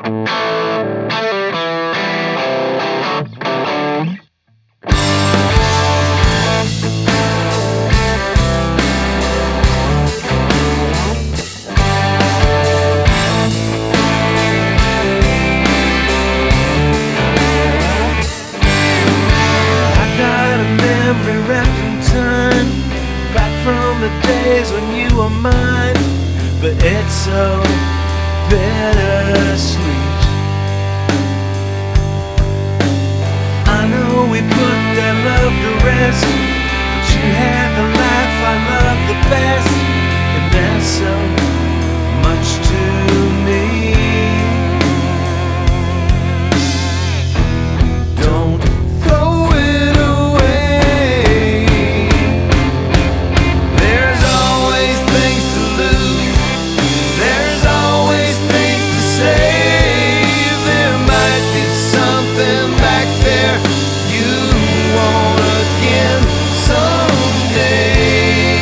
Wrapped in time, back from the days when you were mine. But it's so bittersweet. I know we put that love to rest, but you had the life I loved the best, and that's so much to me. Don't throw it away. There's always things to lose. There's always things to say. There might be something back there you want again someday.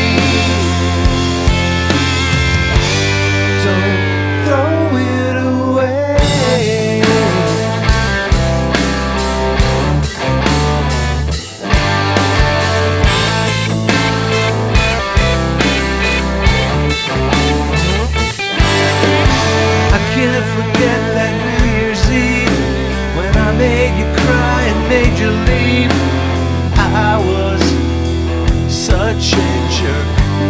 Don't throw it away. I can't forget that New Year's Eve when I made you cry and made you leave. I was such a jerk.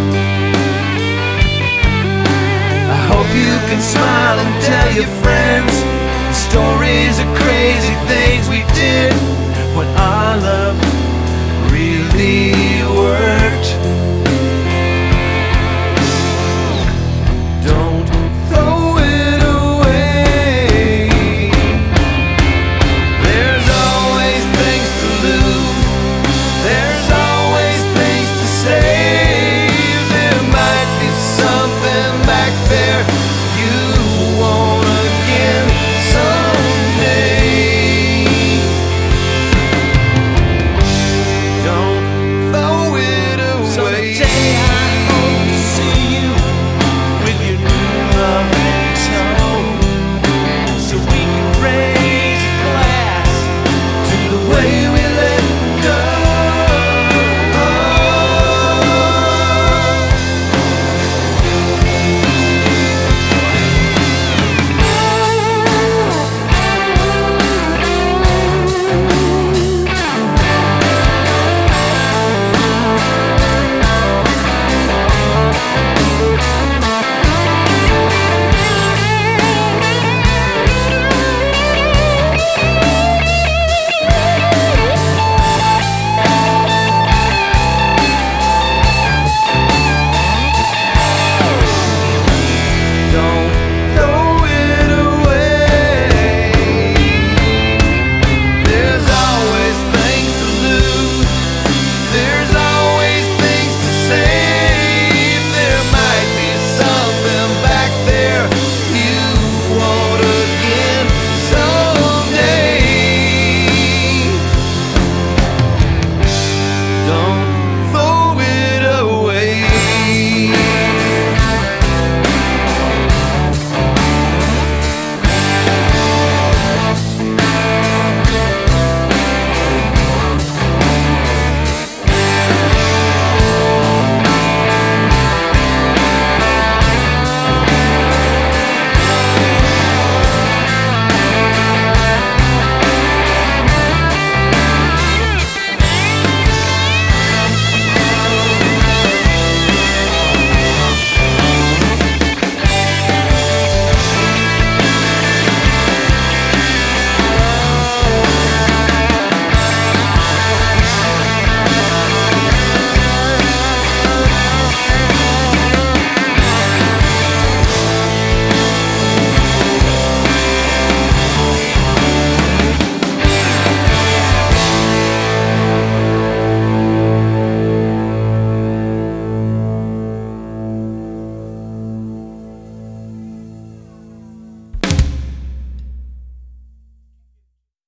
I hope you can smile and tell your friends stories of crazy things we did when our love really worked.